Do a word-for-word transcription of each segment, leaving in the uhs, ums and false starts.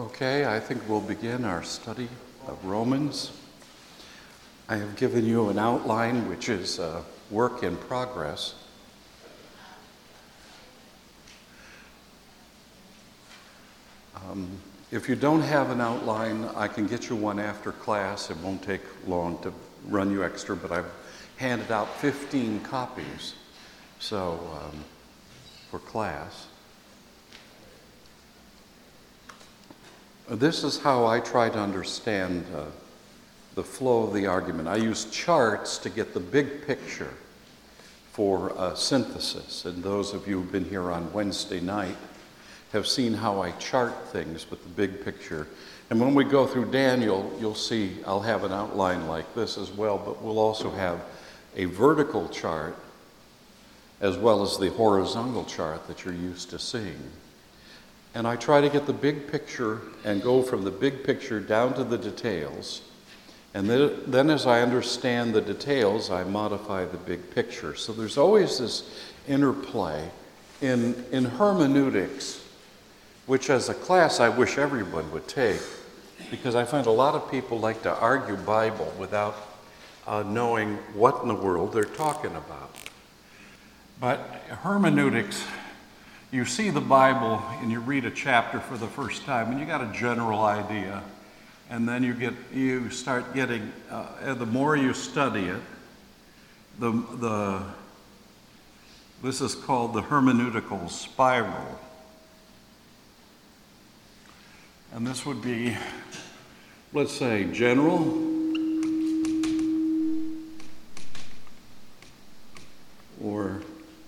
Okay, I think we'll begin our study of Romans. I have given you an outline which is a work in progress. Um, if you don't have an outline, I can get you one after class. It won't take long to run you extra, but I've handed out fifteen copies so um, for class. This is how I try to understand uh, the flow of the argument. I use charts to get the big picture for uh, synthesis. And those of you who've been here on Wednesday night have seen how I chart things with the big picture. And when we go through Daniel, you'll see I'll have an outline like this as well, but we'll also have a vertical chart as well as the horizontal chart that you're used to seeing. And I try to get the big picture and go from the big picture down to the details. And then, then as I understand the details, I modify the big picture. So there's always this interplay in, in hermeneutics, which as a class I wish everyone would take, because I find a lot of people like to argue Bible without uh, knowing what in the world they're talking about. But hermeneutics, you see the Bible and you read a chapter for the first time and you got a general idea, and then you get you start getting uh, the more you study it, the the this is called the hermeneutical spiral, and this would be, let's say, general, or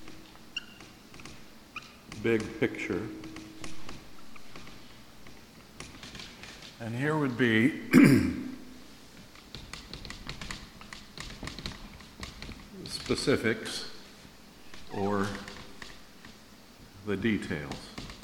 big picture. And here would be specifics or the details.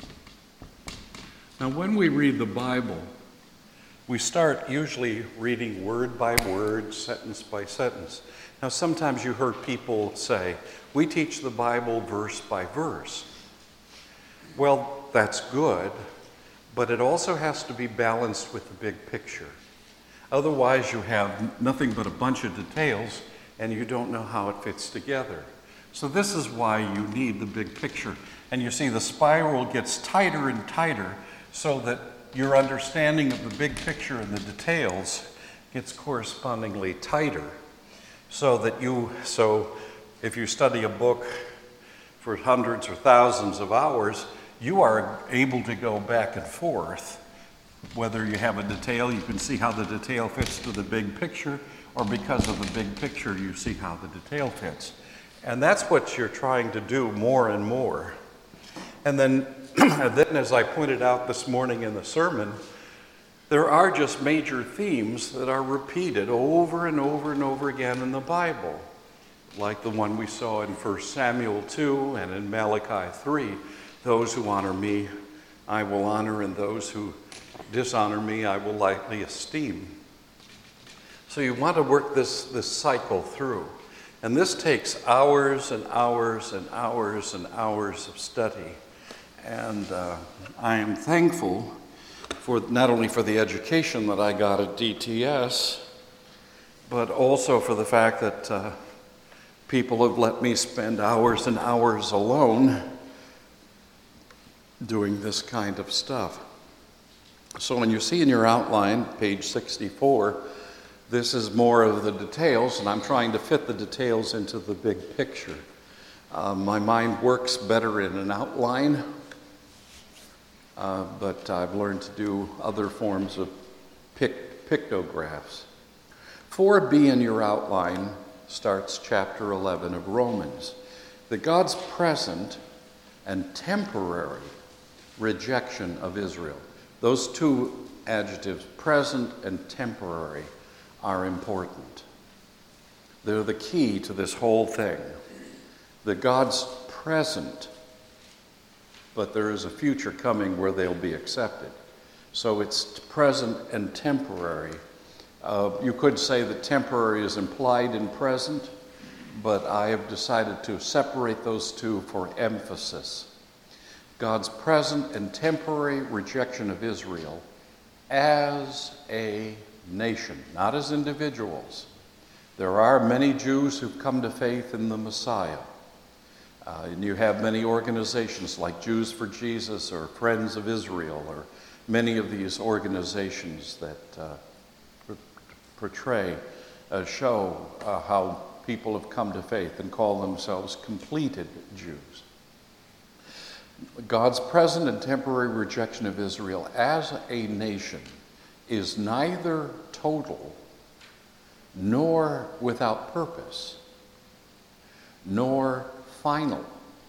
Now, when we read the Bible, we start usually reading word by word, sentence by sentence. Now, sometimes you heard people say, we teach the Bible verse by verse. Well, that's good, but it also has to be balanced with the big picture. Otherwise, you have nothing but a bunch of details, and you don't know how it fits together. So this is why you need the big picture. And you see the spiral gets tighter and tighter so that your understanding of the big picture and the details gets correspondingly tighter. So that you, so if you study a book for hundreds or thousands of hours, you are able to go back and forth. Whether you have a detail, you can see how the detail fits to the big picture, or because of the big picture, you see how the detail fits. And that's what you're trying to do more and more. And then, then as I pointed out this morning in the sermon, there are just major themes that are repeated over and over and over again in the Bible, like the one we saw in First Samuel two and in Malachi three. Those who honor me, I will honor, and those who dishonor me, I will lightly esteem. So you want to work this, this cycle through. And this takes hours and hours and hours and hours of study. And uh, I am thankful for not only for the education that I got at D T S, but also for the fact that uh, people have let me spend hours and hours alone doing this kind of stuff. So when you see in your outline, page sixty-four, this is more of the details, and I'm trying to fit the details into the big picture. Uh, my mind works better in an outline, uh, but I've learned to do other forms of pic- pictographs. four B in your outline starts chapter eleven of Romans. That God's present and temporary rejection of Israel. Those two adjectives, present and temporary, are important. They're the key to this whole thing. That God's present, but there is a future coming where they'll be accepted. So it's present and temporary. Uh, you could say that temporary is implied in present, but I have decided to separate those two for emphasis. God's present and temporary rejection of Israel as a nation, not as individuals. There are many Jews who've come to faith in the Messiah. Uh, and you have many organizations like Jews for Jesus or Friends of Israel, or many of these organizations that uh, portray, uh, show uh, how people have come to faith and call themselves completed Jews. God's present and temporary rejection of Israel as a nation is neither total nor without purpose, nor final.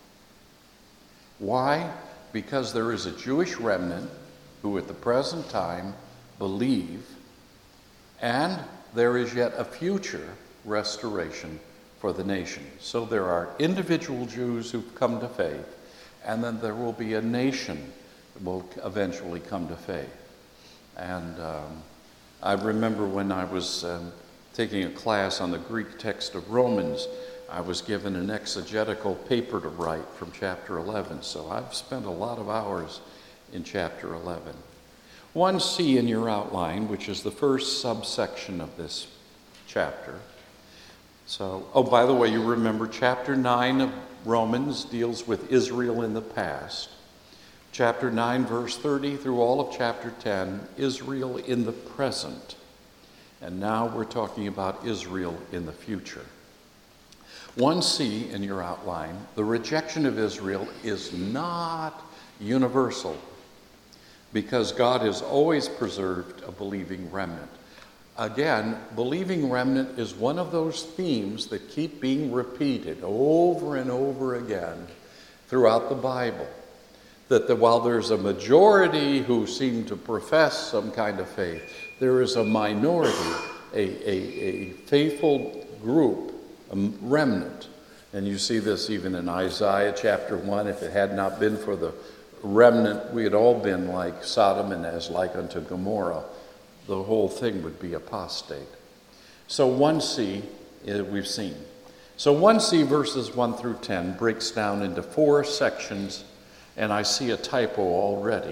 Why? Because there is a Jewish remnant who at the present time believe, and there is yet a future restoration for the nation. So there are individual Jews who've come to faith, and then there will be a nation that will eventually come to faith. And um, I remember when I was um, taking a class on the Greek text of Romans, I was given an exegetical paper to write from chapter eleven, so I've spent a lot of hours in chapter eleven. one C in your outline, which is the first subsection of this chapter. So, oh, by the way, you remember chapter nine of Romans deals with Israel in the past. Chapter nine, verse thirty through all of chapter ten, Israel in the present. And now we're talking about Israel in the future. one C in your outline, the rejection of Israel is not universal because God has always preserved a believing remnant. Again, believing remnant is one of those themes that keep being repeated over and over again throughout the Bible. That the, while there's a majority who seem to profess some kind of faith, there is a minority, a, a, a faithful group, a remnant. And you see this even in Isaiah chapter one. If it had not been for the remnant, we had all been like Sodom and as like unto Gomorrah. The whole thing would be apostate. So one C, uh, we've seen. So one C verses one through ten breaks down into four sections, and I see a typo already.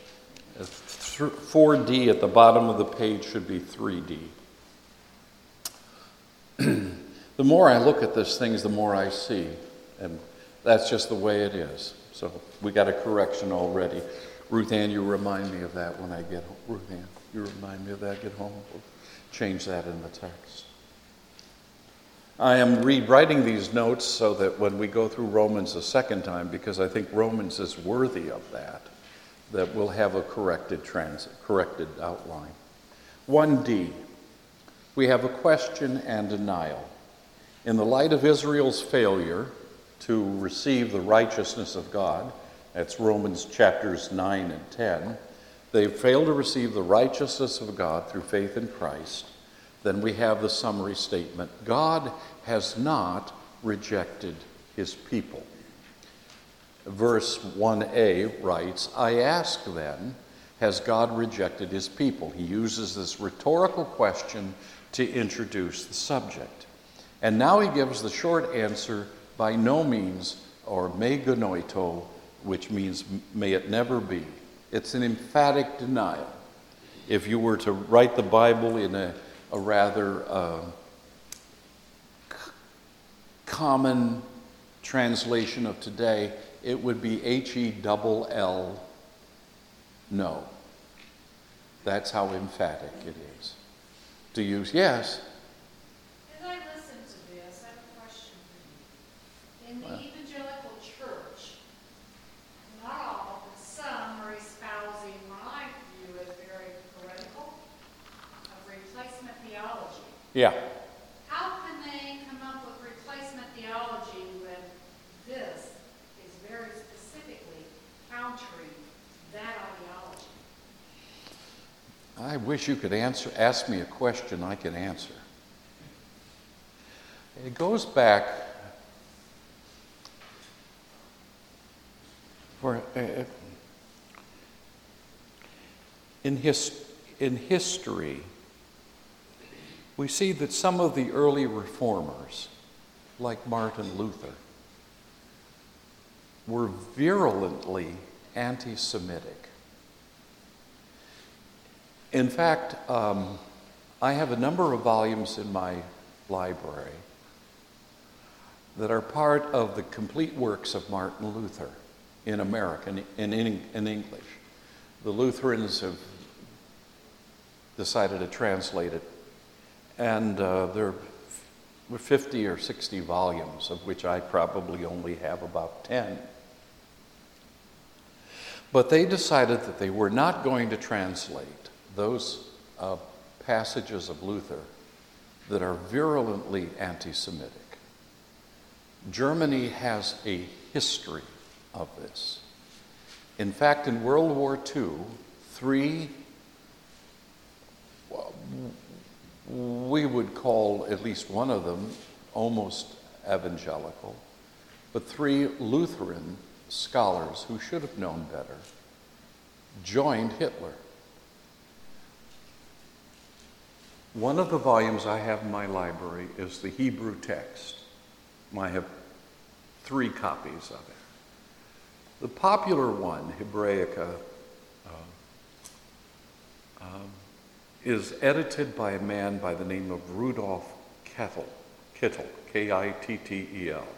four D at the bottom of the page should be three D. The more I look at this things, the more I see, and that's just the way it is. So we got a correction already. Ruth Ann, you remind me of that when I get home. Ruth Ann, you remind me of that, get home. We'll change that in the text. I am rewriting these notes so that when we go through Romans a second time, because I think Romans is worthy of that, that we'll have a corrected trans, corrected outline. one D, we have a question and denial. In the light of Israel's failure to receive the righteousness of God, that's Romans chapters nine and ten, they failed to receive the righteousness of God through faith in Christ. Then we have the summary statement, God has not rejected his people. Verse one A writes, I ask then, has God rejected his people? He uses this rhetorical question to introduce the subject. And now he gives the short answer, by no means, or me genoito, which means may it never be. It's an emphatic denial. If you were to write the Bible in a, a rather uh, c- common translation of today, it would be H E double L, no. That's how emphatic it is. To use, yes? As I listen to this, I have a question for you. In the well. evangelical church, not all, but some are espousing what I view as very heretical, of replacement theology. Yeah. How can they come up with replacement theology when this is very specifically countering that ideology? I wish you could answer, ask me a question I can answer. It goes back for uh, in his in history. We see that some of the early reformers, like Martin Luther, were virulently anti-Semitic. In fact, um, I have a number of volumes in my library that are part of the complete works of Martin Luther in American, in, in, in English. The Lutherans have decided to translate it, and uh, there are fifty or sixty volumes, of which I probably only have about ten. But they decided that they were not going to translate those uh, passages of Luther that are virulently anti-Semitic. Germany has a history of this. In fact, in World War Two, three, we would call at least one of them almost evangelical, but three Lutheran scholars who should have known better joined Hitler. One of the volumes I have in my library is the Hebrew text. I have three copies of it. The popular one, Hebraica, uh, um, is edited by a man by the name of Rudolf Kittel, Kittel, K I T T E L.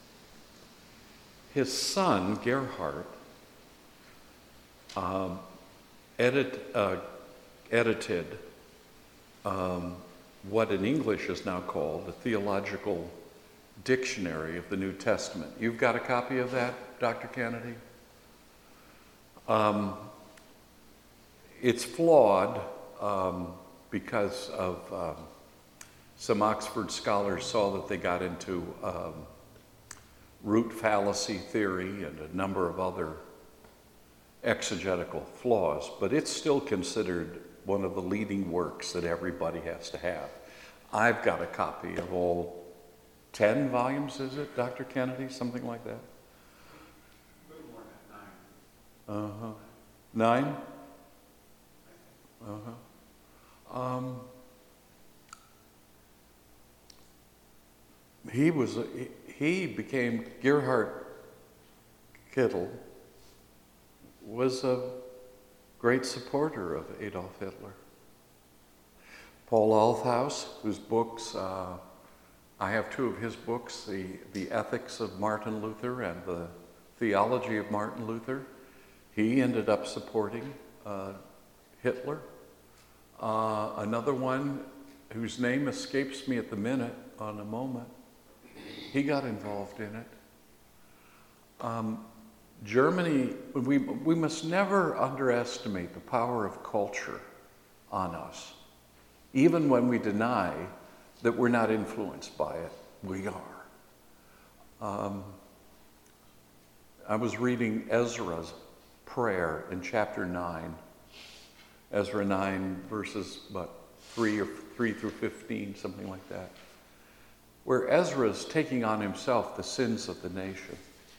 His son, Gerhard, um, edit, uh, edited um, what in English is now called the Theological Dictionary of the New Testament. You've got a copy of that, Doctor Kennedy? Um, it's flawed um, because of um, some Oxford scholars saw that they got into um, root fallacy theory and a number of other exegetical flaws, but it's still considered one of the leading works that everybody has to have. I've got a copy of all ten volumes, is it, Doctor Kennedy? Something like that? A little more than nine. Uh-huh. Nine? Uh-huh. Um, he was, a, he became, Gerhard Kittel was a great supporter of Adolf Hitler. Paul Althaus, whose books, uh, I have two of his books, the, the Ethics of Martin Luther and the Theology of Martin Luther. He ended up supporting uh, Hitler. Uh, another one whose name escapes me at the minute, on a moment, he got involved in it. Um, Germany, we, we must never underestimate the power of culture on us. Even when we deny that we're not influenced by it, we are. Um, I was reading Ezra's prayer in chapter nine, Ezra nine, verses, what, three or three through fifteen, something like that, where Ezra's taking on himself the sins of the nation.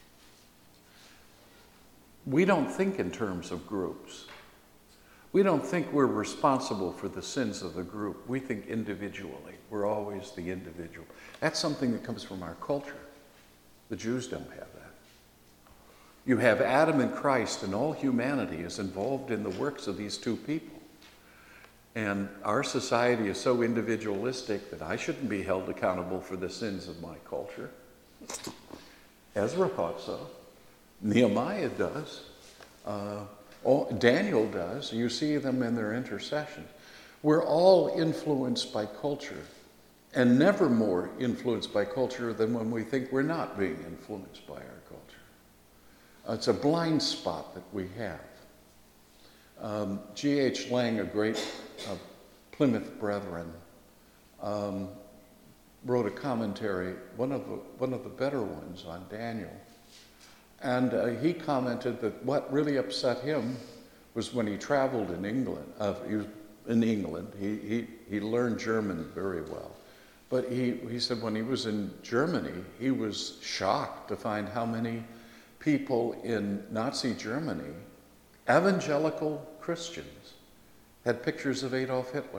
We don't think in terms of groups. We don't think we're responsible for the sins of the group. We think individually. We're always the individual. That's something that comes from our culture. The Jews don't have that. You have Adam and Christ, and all humanity is involved in the works of these two people. And our society is so individualistic that I shouldn't be held accountable for the sins of my culture. Ezra thought so. Nehemiah does. Uh, all, Daniel does. You see them in their intercessions. We're all influenced by culture, and never more influenced by culture than when we think we're not being influenced by our culture. Uh, it's a blind spot that we have. Um, G H Lang, a great uh, Plymouth Brethren, um, wrote a commentary, one of the, one of the better ones on Daniel. And uh, he commented that what really upset him was when he traveled in England. Uh, he was in England. He, he, he learned German very well. But he, he said when he was in Germany, he was shocked to find how many people in Nazi Germany, evangelical Christians, had pictures of Adolf Hitler.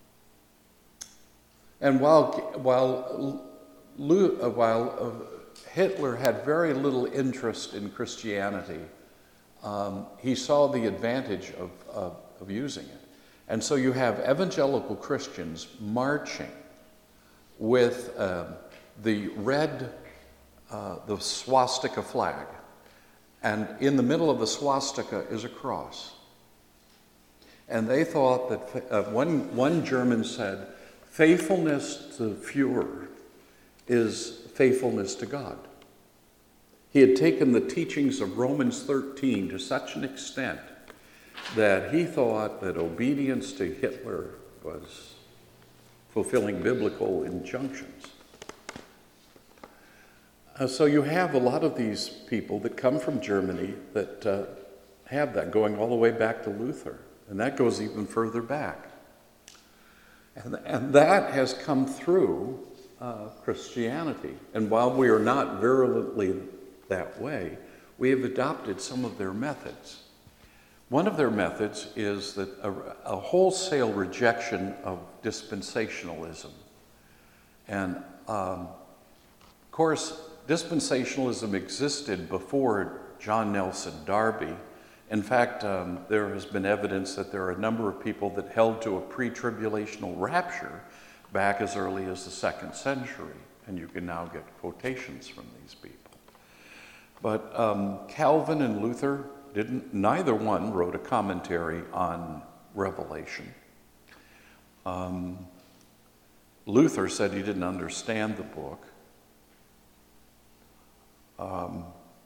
And while, while, while uh, Hitler had very little interest in Christianity, um, he saw the advantage of, of, of using it. And so you have evangelical Christians marching with uh, the red, uh, the swastika flag. And in the middle of the swastika is a cross. And they thought that, uh, one, one German said, faithfulness to Führer is faithfulness to God. He had taken the teachings of Romans thirteen to such an extent that he thought that obedience to Hitler was fulfilling biblical injunctions. Uh, so you have a lot of these people that come from Germany that uh, have that, going all the way back to Luther. And that goes even further back. And, and that has come through uh, Christianity. And while we are not virulently that way, we have adopted some of their methods. One of their methods is that a, a wholesale rejection of dispensationalism. And um, of course, dispensationalism existed before John Nelson Darby. In fact, um, there has been evidence that there are a number of people that held to a pre-tribulational rapture back as early as the second century, and you can now get quotations from these people. But um, Calvin and Luther didn't, neither one wrote a commentary on Revelation. Um, Luther said he didn't understand the book. Um,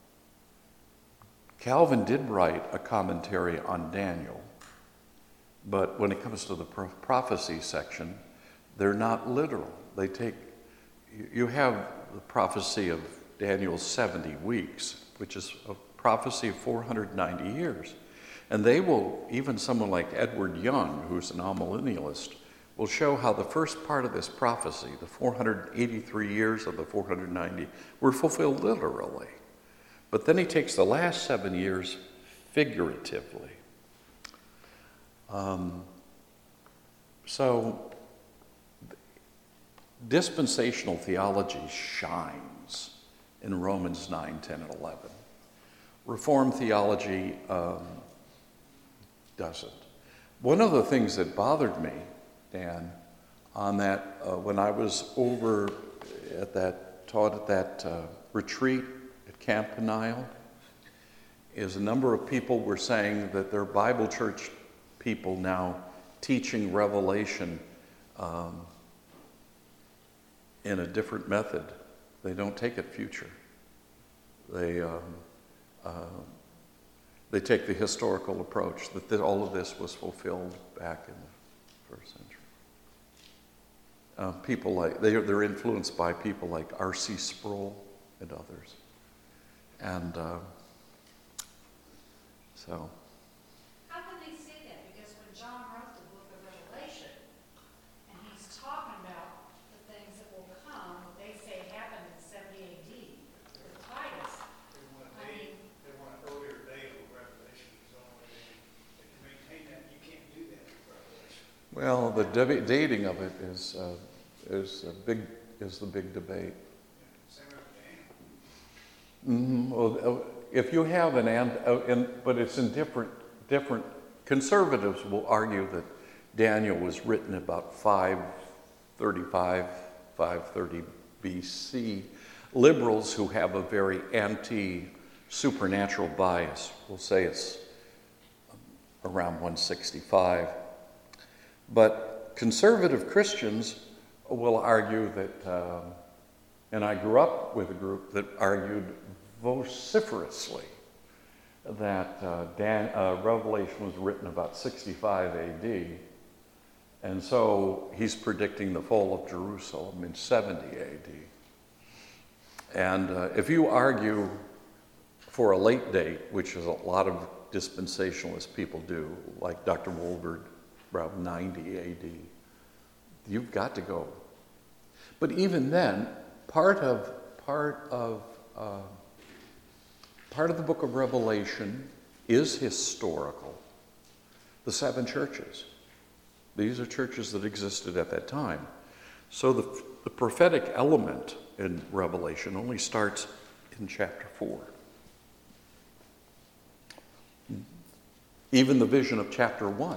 Calvin did write a commentary on Daniel, but when it comes to the prophecy section, they're not literal. They take, you have the prophecy of Daniel's seventy weeks, which is a prophecy of four hundred ninety years. And they will, even someone like Edward Young, who's an amillennialist, will show how the first part of this prophecy, the four hundred eighty-three years of the four hundred ninety, were fulfilled literally. But then he takes the last seven years figuratively. Um, so, dispensational theology shines in Romans nine, ten, and eleven. Reformed theology um, doesn't. One of the things that bothered me, Dan, on that, uh, when I was over at that, taught at that uh, retreat at Camp Peniel, is a number of people were saying that they're Bible church people now teaching Revelation um, in a different method. They don't take it future. They um, uh, they take the historical approach that th- all of this was fulfilled back in the first century. Uh, people like they are, they're influenced by people like R C Sproul and others, and uh, so. How can they say that? Because when John wrote the book of Revelation, and he's talking about the things that will come, they say happened in seventy A D with Titus. They want a I date, mean- they want an earlier date of Revelation, is the only way they, they can maintain that. You can't do that with Revelation. Well, the deb- dating of it is uh, is a big is the big debate. Yeah, same with Daniel. Mm-hmm. Well, uh, if you have an and, uh, and but it's in different different. Conservatives will argue that Daniel was written about five thirty-five, five thirty B C. Liberals who have a very anti-supernatural bias will say it's around one sixty-five. But conservative Christians will argue that, um, and I grew up with a group that argued vociferously that uh, Dan, uh, Revelation was written about sixty-five A D, and so he's predicting the fall of Jerusalem in seventy A D. And uh, if you argue for a late date, which is a lot of dispensationalist people do, like Doctor Wolbert, around ninety A D, you've got to go. But even then, part of part of uh, part of the book of Revelation is historical. The seven churches. These are churches that existed at that time. So the, the prophetic element in Revelation only starts in chapter four. Even the vision of chapter one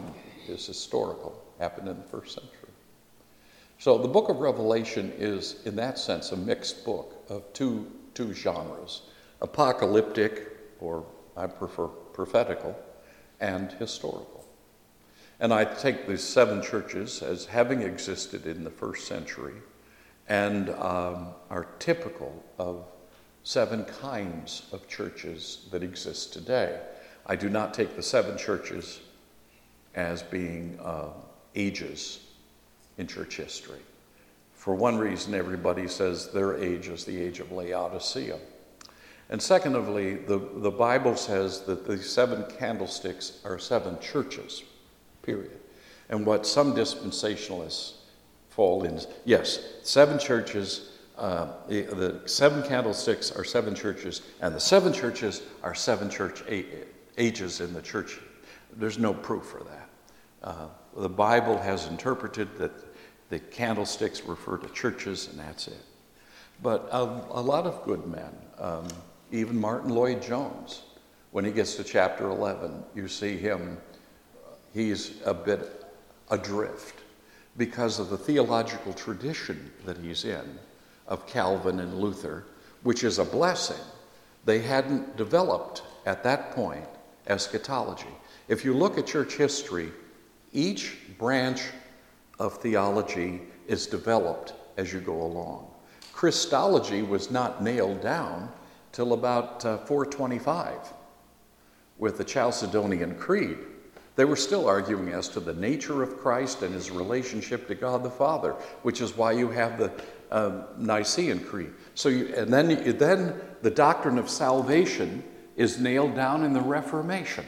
is historical, happened in the first century. So the book of Revelation is, in that sense, a mixed book of two, two genres, apocalyptic, or I prefer prophetical, and historical. And I take these seven churches as having existed in the first century and um, are typical of seven kinds of churches that exist today. I do not take the seven churches as being uh, ages in church history. For one reason, everybody says their age is the age of Laodicea. And secondly, the, the Bible says that the seven candlesticks are seven churches, period. And what some dispensationalists fall in, yes, seven churches, uh, the, the seven candlesticks are seven churches, and the seven churches are seven church a- ages in the church. There's no proof for that. Uh, the Bible has interpreted that the candlesticks refer to churches, and that's it. But a, a lot of good men, um, even Martin Lloyd-Jones, when he gets to chapter eleven, you see him, he's a bit adrift because of the theological tradition that he's in of Calvin and Luther, which is a blessing. They hadn't developed at that point eschatology. If you look at church history, each branch of theology is developed as you go along. Christology was not nailed down till about uh, four twenty-five with the Chalcedonian Creed. They were still arguing as to the nature of Christ and his relationship to God the Father, which is why you have the uh, Nicene Creed. So, you, and then, then the doctrine of salvation is nailed down in the Reformation.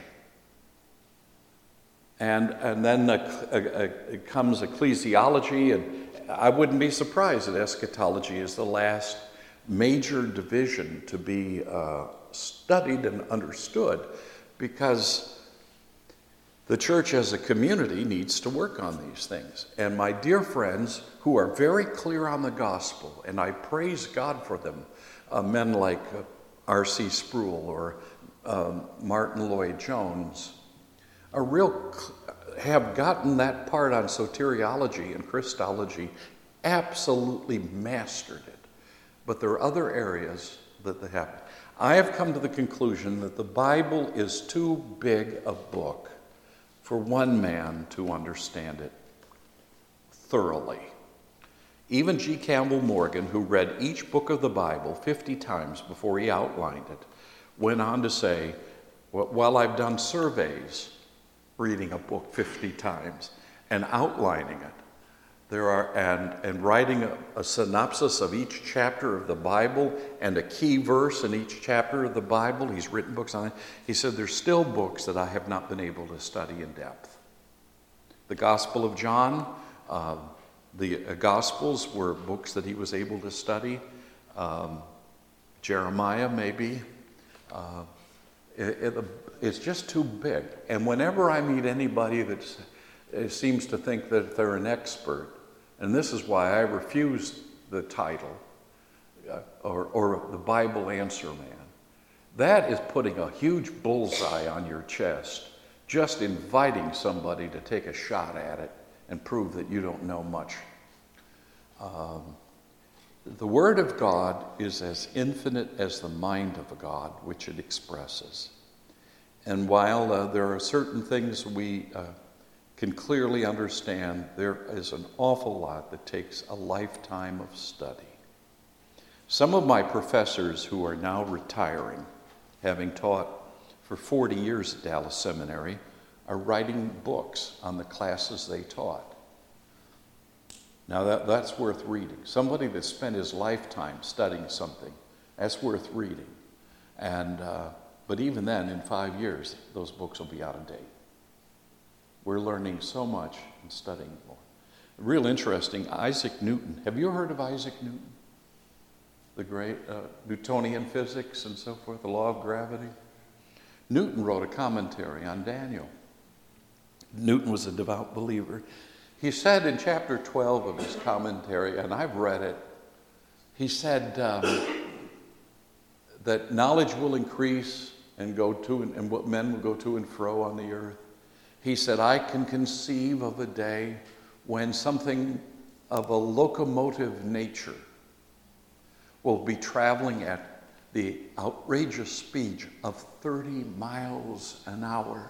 And, and then uh, uh, comes ecclesiology, and I wouldn't be surprised that eschatology is the last major division to be uh, studied and understood, because the church as a community needs to work on these things. And my dear friends who are very clear on the gospel, and I praise God for them, uh, men like uh, R C Sproul or um, Martin Lloyd-Jones, are real, have gotten that part on soteriology and Christology, absolutely mastered it. But there are other areas that they haven't. I have come to the conclusion that the Bible is too big a book for one man to understand it thoroughly. Even G. Campbell Morgan, who read each book of the Bible fifty times before he outlined it, went on to say, while I've done surveys reading a book fifty times and outlining it, there are and, and writing a, a synopsis of each chapter of the Bible and a key verse in each chapter of the Bible. He's written books on it. He said, there's still books that I have not been able to study in depth. The Gospel of John, uh, the uh, Gospels were books that he was able to study. Um, Jeremiah, maybe. Uh, it, it, it's just too big. And whenever I meet anybody that seems to think that they're an expert, and this is why I refused the title, uh, or, or the Bible Answer Man. That is putting a huge bullseye on your chest, just inviting somebody to take a shot at it and prove that you don't know much. Um, the Word of God is as infinite as the mind of a God which it expresses. And while uh, there are certain things we uh, can clearly understand, there is an awful lot that takes a lifetime of study. Some of my professors who are now retiring, having taught for forty years at Dallas Seminary, are writing books on the classes they taught. Now that, that's worth reading. Somebody that spent his lifetime studying something, that's worth reading. And uh, but even then, in five years, those books will be out of date. We're learning so much and studying more. Real interesting, Isaac Newton. Have you heard of Isaac Newton? The great uh, Newtonian physics and so forth, the law of gravity. Newton wrote a commentary on Daniel. Newton was a devout believer. He said in chapter twelve of his commentary, and I've read it, he said um, that knowledge will increase and go to and, and what men will go to and fro on the earth. He said, I can conceive of a day when something of a locomotive nature will be traveling at the outrageous speed of thirty miles an hour.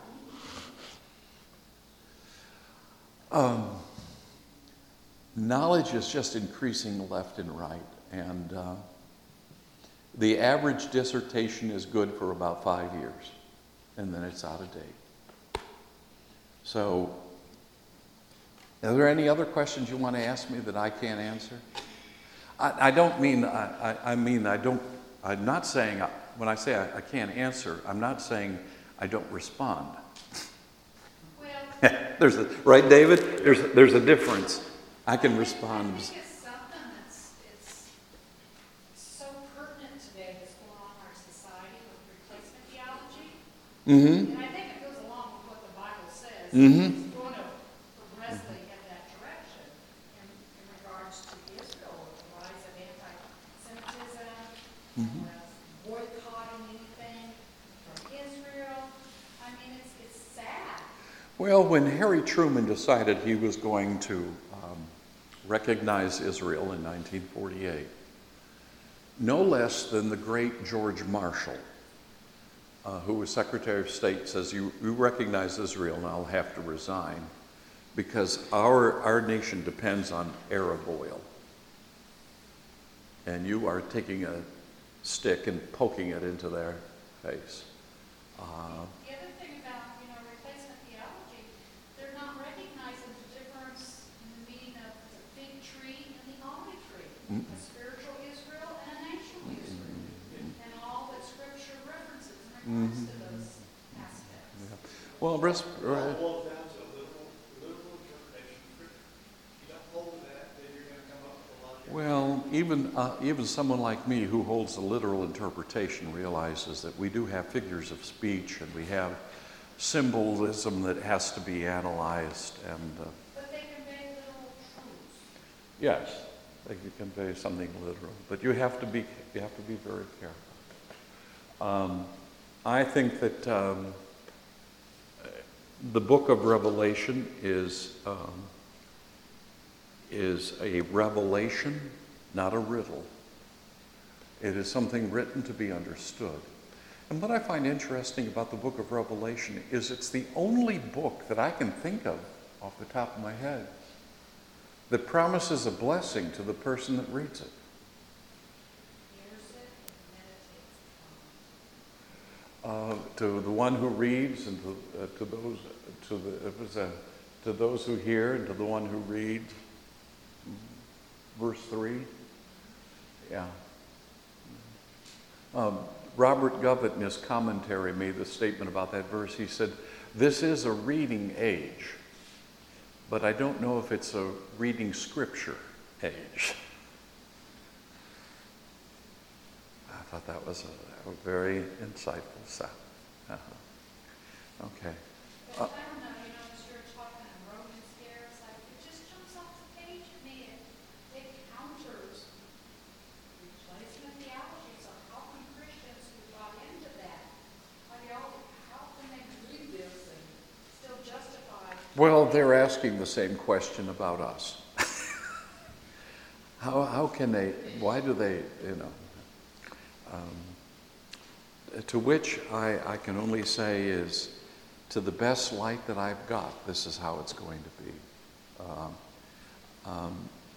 Um, knowledge is just increasing left and right, and uh, the average dissertation is good for about five years, and then it's out of date. So, are there any other questions you want to ask me that I can't answer? I, I don't mean, I, I, I mean, I don't, I'm not saying, when I say I, I can't answer, I'm not saying I don't respond. Well, There's a, right, David? There's a, there's a difference. I can I respond. think it's something that's, it's so pertinent today that's going on in our society with replacement theology. Mm-hmm. And I think it goes along with what the Bible says. Mm-hmm. It's going to progressively in that direction in, in regards to Israel, with the rise of anti-Semitism, Mhm. uh, boycotting anything from Israel. I mean, it's, it's sad. Well, when Harry Truman decided he was going to um, recognize Israel in nineteen forty-eight, no less than the great George Marshall, uh, who was Secretary of State, says, you, you recognize Israel and I'll have to resign because our, our nation depends on Arab oil. And you are taking a stick and poking it into their face. Uh, The other thing about, you know, replacement theology, they're not recognizing the difference in the meaning of the fig tree and the olive tree, Mm. a spiritual Israel and a natural Israel, and all that Scripture references in regards to those aspects. well, res- It all boils down to a literal, literal interpretation of Scripture. If you don't hold to that, then you're going to come up with a lot of. Well, even uh, even someone like me who holds the literal interpretation realizes that we do have figures of speech and we have symbolism that has to be analyzed. And uh, But they convey literal truths. yes, they can convey something literal, but you have to be you have to be very careful. Um, I think that um, the book of Revelation is. Um, is a revelation, not a riddle. It is something written to be understood. And what I find interesting about the book of Revelation is it's the only book that I can think of off the top of my head that promises a blessing to the person that reads it. Hears it and meditates upon it. Uh, to the one who reads and to, uh, to those to the it was a, to those who hear and to the one who reads. Verse three. Yeah. Um, Robert Govett in his commentary made the statement about that verse. He said, this is a reading age, but I don't know if it's a reading scripture age. I thought that was a, a very insightful sound. Uh-huh. Okay. But I don't know, you know, as you're talking in Romans here, it's like, it just jumps off the page at me. It, it counters replacement theology. So how can Christians who bought into that, how, y'all, how can they read this and still justify? Well, they're asking the same question about us. how, how can they, why do they, you know? Um, to which I, I can only say is, to the best light that I've got, this is how it's going to be. Um, um,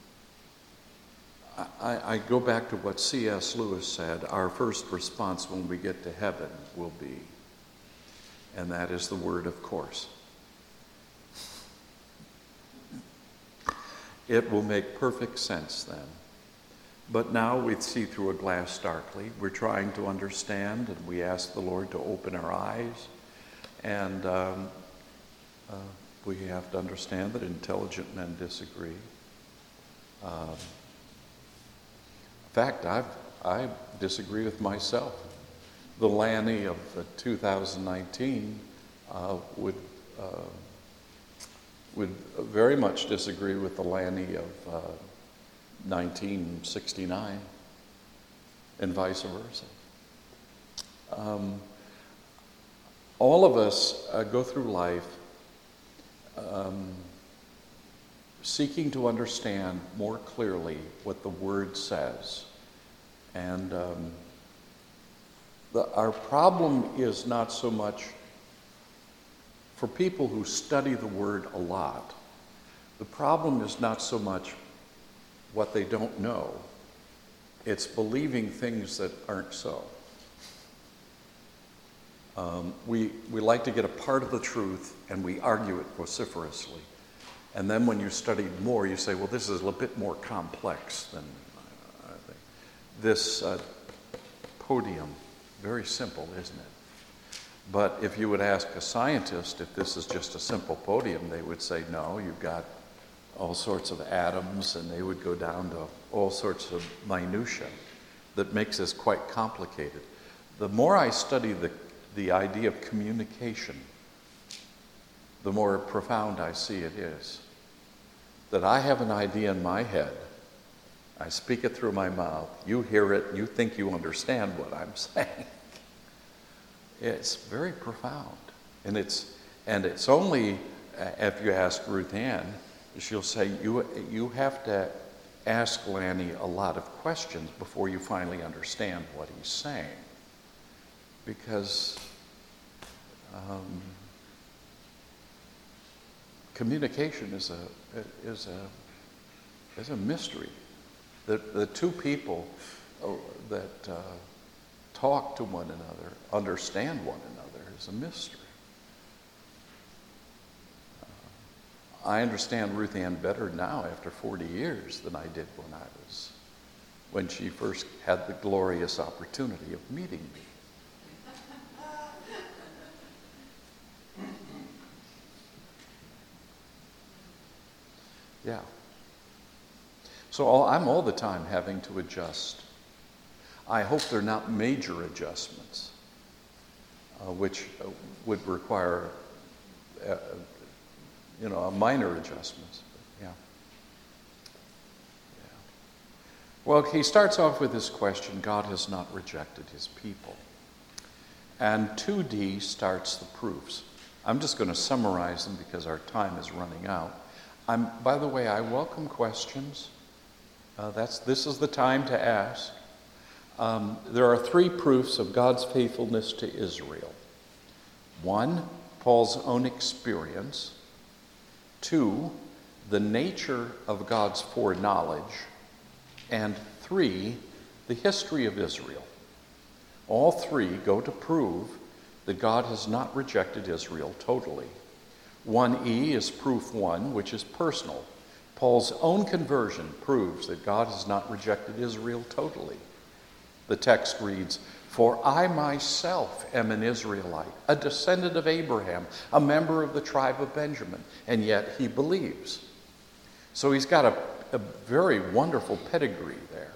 I, I go back to what C S Lewis said, our first response when we get to heaven will be, and that is the word of course. It will make perfect sense then. But now we see through a glass darkly. We're trying to understand, and we ask the Lord to open our eyes. And um, uh, we have to understand that intelligent men disagree. Um, in fact, I've, I disagree with myself. The Lanny of uh, two thousand nineteen uh, would uh, would very much disagree with the Lanny of uh, nineteen sixty-nine, and vice versa. Um, all of us uh, go through life um, seeking to understand more clearly what the Word says. And um, the, our problem is not so much for people who study the Word a lot. The problem is not so much what they don't know. It's believing things that aren't so. Um, we, we like to get a part of the truth and we argue it vociferously. And then when you study more, you say, well, this is a little bit more complex than I think. This uh, podium, very simple, isn't it? But if you would ask a scientist if this is just a simple podium, they would say, no, you've got all sorts of atoms, and they would go down to all sorts of minutia that makes this quite complicated. The more I study the, the idea of communication, the more profound I see it is. That I have an idea in my head, I speak it through my mouth, you hear it, you think you understand what I'm saying. It's very profound. And it's, and it's only, if you ask Ruth Ann, she'll say, you, you have to ask Lanny a lot of questions before you finally understand what he's saying. Because um, communication is a, is a, is a mystery. The, the two people that uh, talk to one another, understand one another, is a mystery. I understand Ruth Ann better now after forty years than I did when I was, when she first had the glorious opportunity of meeting me. Yeah. So all, I'm all the time having to adjust. I hope they're not major adjustments, uh, which uh, would require uh, you know, minor adjustments. Yeah. Yeah. Well, he starts off with this question, God has not rejected his people. And two D starts the proofs. I'm just going to summarize them because our time is running out. I'm, by the way, I welcome questions. Uh, that's, this is the time to ask. Um, there are three proofs of God's faithfulness to Israel. One, Paul's own experience. Two, the nature of God's foreknowledge. And three, the history of Israel. All three go to prove that God has not rejected Israel totally. one E is proof one, which is personal. Paul's own conversion proves that God has not rejected Israel totally. The text reads, for I myself am an Israelite, a descendant of Abraham, a member of the tribe of Benjamin, and yet he believes. So he's got a, a very wonderful pedigree there.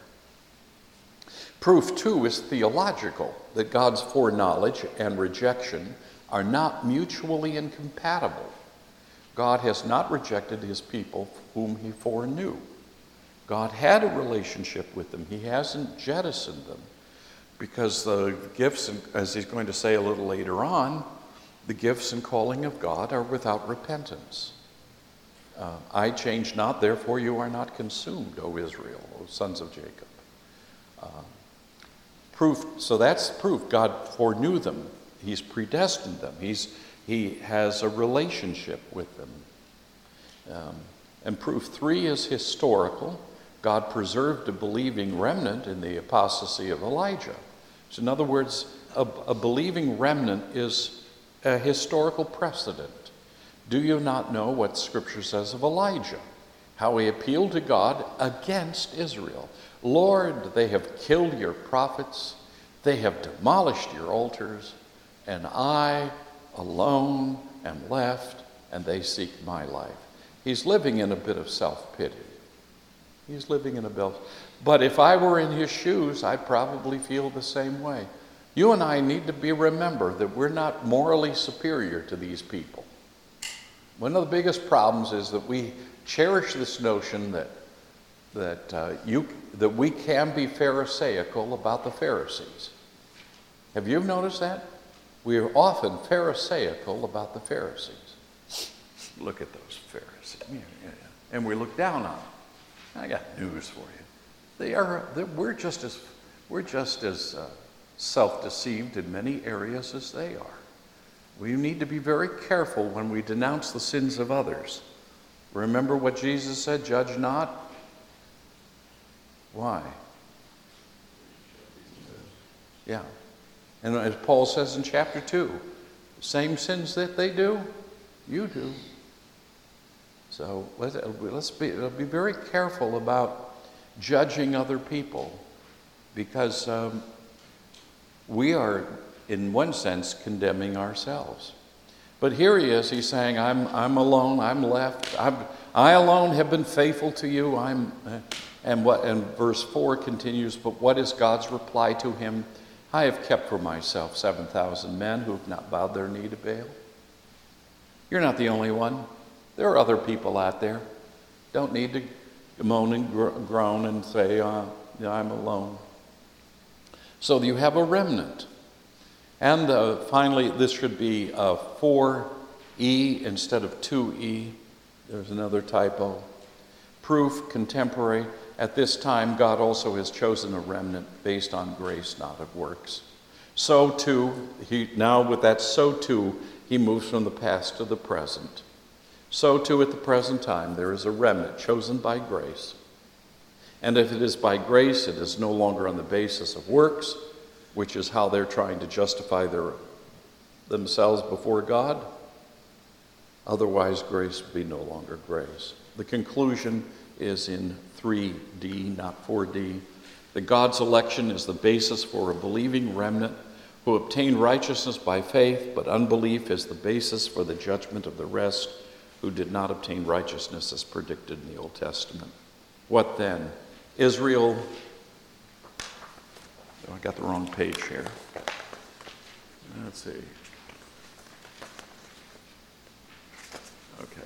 Proof two is theological, that God's foreknowledge and rejection are not mutually incompatible. God has not rejected his people whom he foreknew. God had a relationship with them. He hasn't jettisoned them. Because the gifts, as he's going to say a little later on, the gifts and calling of God are without repentance. Uh, I change not, therefore you are not consumed, O Israel, O sons of Jacob. Uh, proof. So that's proof. God foreknew them. He's predestined them. He's, he has a relationship with them. Um, and proof three is historical. God preserved a believing remnant in the apostasy of Elijah. So in other words, a, a believing remnant is a historical precedent. Do you not know what Scripture says of Elijah? How he appealed to God against Israel. Lord, they have killed your prophets. They have demolished your altars. And I alone am left, and they seek my life. He's living in a bit of self-pity. He's living in a belt. But if I were in his shoes, I'd probably feel the same way. You and I need to be remember that we're not morally superior to these people. One of the biggest problems is that we cherish this notion that that uh, you that we can be pharisaical about the Pharisees. Have you noticed that? We are often pharisaical about the Pharisees. look at those Pharisees. Yeah, yeah. And we look down on them. I got news for you. They are, we're just as, we're just as uh, self-deceived in many areas as they are. We need to be very careful when we denounce the sins of others. Remember what Jesus said, judge not? Why? Yeah. And as Paul says in chapter two, the same sins that they do, you do. So let's, let's be, be very careful about judging other people, because um, we are, in one sense, condemning ourselves. But here he is, he's saying, I'm, I'm alone, I'm left, I'm, I alone have been faithful to you. I'm, uh, and, what, and verse four continues, but what is God's reply to him? I have kept for myself seven thousand men who have not bowed their knee to Baal. You're not the only one. There are other people out there. Don't need to moan and groan and say, uh, I'm alone. So you have a remnant. And uh, finally, this should be uh, four E instead of two E. There's another typo. Proof, contemporary. At this time, God also has chosen a remnant based on grace, not of works. So too, he, now with that so too, he moves from the past to the present. So too at the present time, there is a remnant chosen by grace. And if it is by grace, it is no longer on the basis of works, which is how they're trying to justify their, themselves before God. Otherwise, grace would be no longer grace. The conclusion is in three D, not four D. That God's election is the basis for a believing remnant who obtain righteousness by faith, but unbelief is the basis for the judgment of the rest who did not obtain righteousness as predicted in the Old Testament. What then? Israel, oh, I got the wrong page here. Let's see. Okay.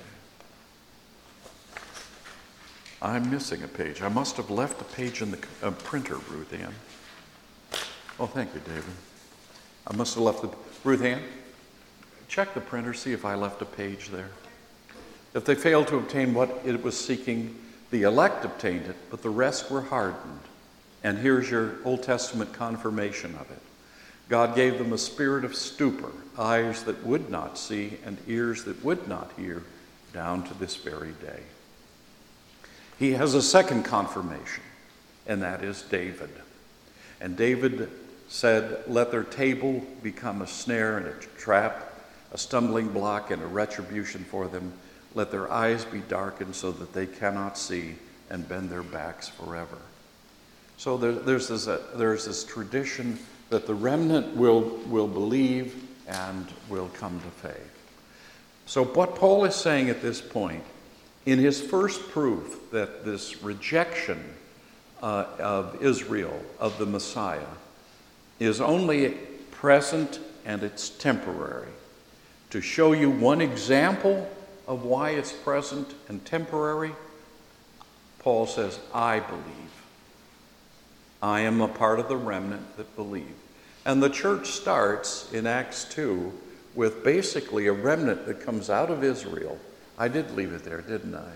I'm missing a page. I must have left a page in the uh, printer, Ruth Ann. Oh, thank you, David. I must have left the... Ruth Ann, check the printer, see if I left a page there. If they failed to obtain what it was seeking, the elect obtained it, but the rest were hardened. And here's your Old Testament confirmation of it. God gave them a spirit of stupor, eyes that would not see and ears that would not hear, down to this very day. He has a second confirmation, and that is David. And David said, let their table become a snare and a trap, a stumbling block and a retribution for them. Let their eyes be darkened so that they cannot see, and bend their backs forever. So there, there's, this, uh, there's this tradition that the remnant will, will believe and will come to faith. So what Paul is saying at this point, in his first proof that this rejection uh, of Israel, of the Messiah, is only present and it's temporary. To show you one example of why it's present and temporary, Paul says, I believe. I am a part of the remnant that believe. And the church starts in Acts two with basically a remnant that comes out of Israel. I did leave it there, didn't I?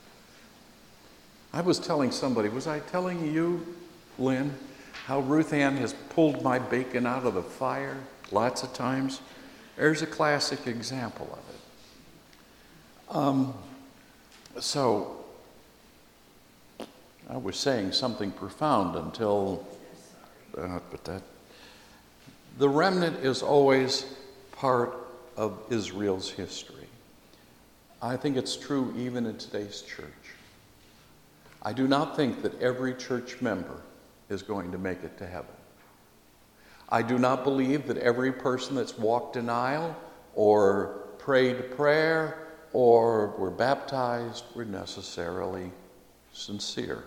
I was telling somebody, was I telling you, Lynn, how Ruth Ann has pulled my bacon out of the fire lots of times? There's a classic example of it. Um, so, I was saying something profound until, uh, but that, the remnant is always part of Israel's history. I think it's true even in today's church. I do not think that every church member is going to make it to heaven. I do not believe that every person that's walked an aisle or prayed a prayer or were baptized were necessarily sincere.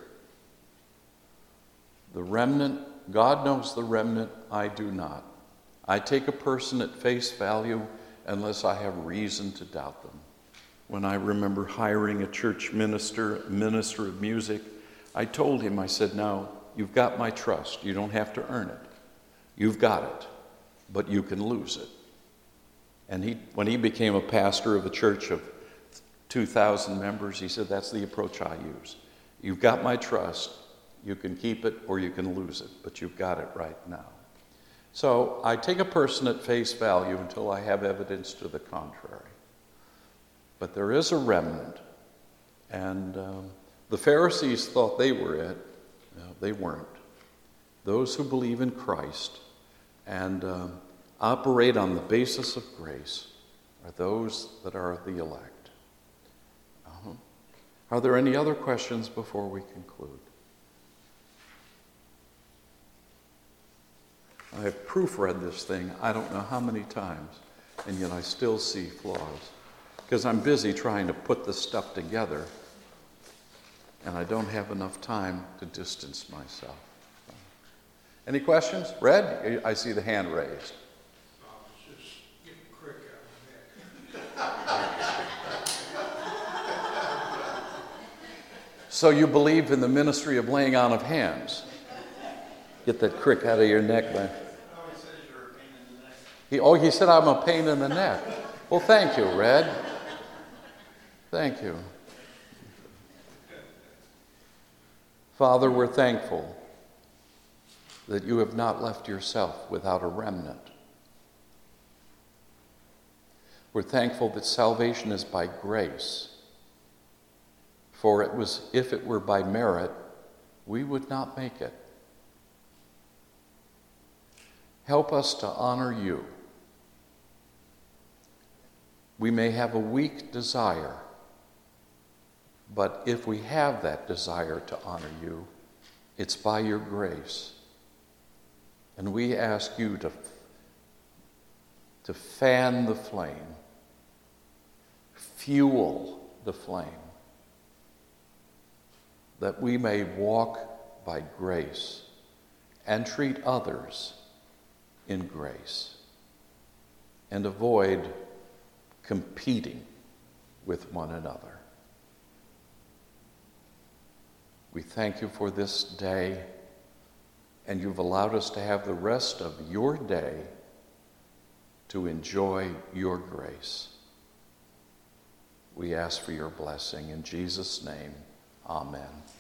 The remnant, God knows the remnant, I do not. I take a person at face value unless I have reason to doubt them. When I remember hiring a church minister, a minister of music, I told him, I said, now, you've got my trust. You don't have to earn it. You've got it, but you can lose it. And he, when he became a pastor of a church of two thousand members. He said, that's the approach I use. You've got my trust. You can keep it or you can lose it, but you've got it right now. So I take a person at face value until I have evidence to the contrary. But there is a remnant, and um, the Pharisees thought they were it. No, they weren't. Those who believe in Christ and um, operate on the basis of grace are those that are the elect. Uh-huh. Are there any other questions before we conclude? I have proofread this thing I don't know how many times, and yet I still see flaws. Because I'm busy trying to put this stuff together, and I don't have enough time to distance myself. Any questions? Red? I see the hand raised. I was just getting a crick out of that. So you believe in the ministry of laying on of hands? Get that crick out of your neck, man. Oh, he says you're a pain in the neck. He, oh, he said I'm a pain in the neck. Well, thank you, Red. Thank you. Father, we're thankful that you have not left yourself without a remnant. We're thankful that salvation is by grace. For it was, if it were by merit, we would not make it. Help us to honor you. We may have a weak desire, but if we have that desire to honor you, it's by your grace. And we ask you to, to fan the flame, fuel the flame, that we may walk by grace and treat others in grace and avoid competing with one another. We thank you for this day, and you've allowed us to have the rest of your day to enjoy your grace. We ask for your blessing in Jesus' name. Amen.